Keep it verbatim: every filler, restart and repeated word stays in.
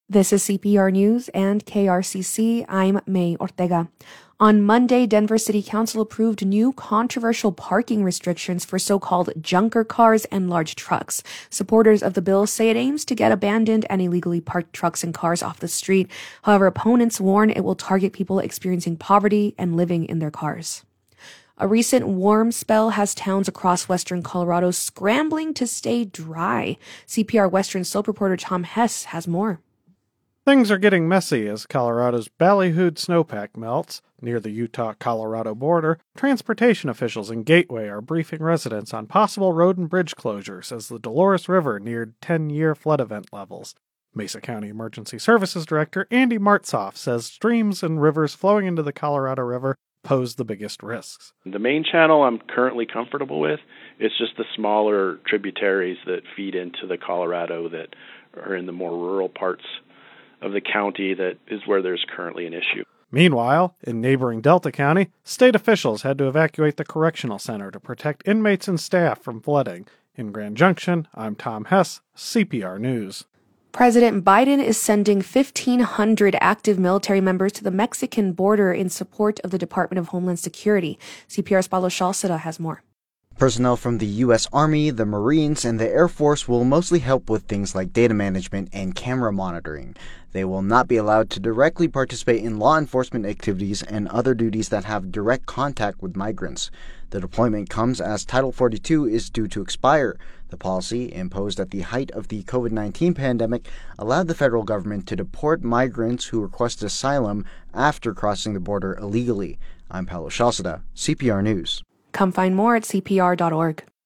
This is C P R News and K R C C. I'm May Ortega. On Monday, Denver City Council approved new controversial parking restrictions for so-called junker cars and large trucks. Supporters of the bill say it aims to get abandoned and illegally parked trucks and cars off the street. However, opponents warn it will target people experiencing poverty and living in their cars. A recent warm spell has towns across western Colorado scrambling to stay dry. C P R Western soap reporter Tom Hess has more. Things are getting messy as Colorado's Ballyhooed snowpack melts. Near the Utah-Colorado border, transportation officials in Gateway are briefing residents on possible road and bridge closures as the Dolores River neared ten-year flood event levels. Mesa County Emergency Services Director Andy Martzoff says streams and rivers flowing into the Colorado River pose the biggest risks. The main channel I'm currently comfortable with. It's just the smaller tributaries that feed into the Colorado that are in the more rural parts of the county that is where there's currently an issue. Meanwhile, in neighboring Delta County, state officials had to evacuate the correctional center to protect inmates and staff from flooding. In Grand Junction, I'm Tom Hess, C P R News. President Biden is sending fifteen hundred active military members to the Mexican border in support of the Department of Homeland Security. C P R's Pablo Shalceda has more. Personnel from the U S Army, the Marines, and the Air Force will mostly help with things like data management and camera monitoring. They will not be allowed to directly participate in law enforcement activities and other duties that have direct contact with migrants. The deployment comes as Title forty-two is due to expire. The policy, imposed at the height of the COVID nineteen pandemic, allowed the federal government to deport migrants who request asylum after crossing the border illegally. I'm Paulo Shalceda, C P R News. Come find more at C P R dot org.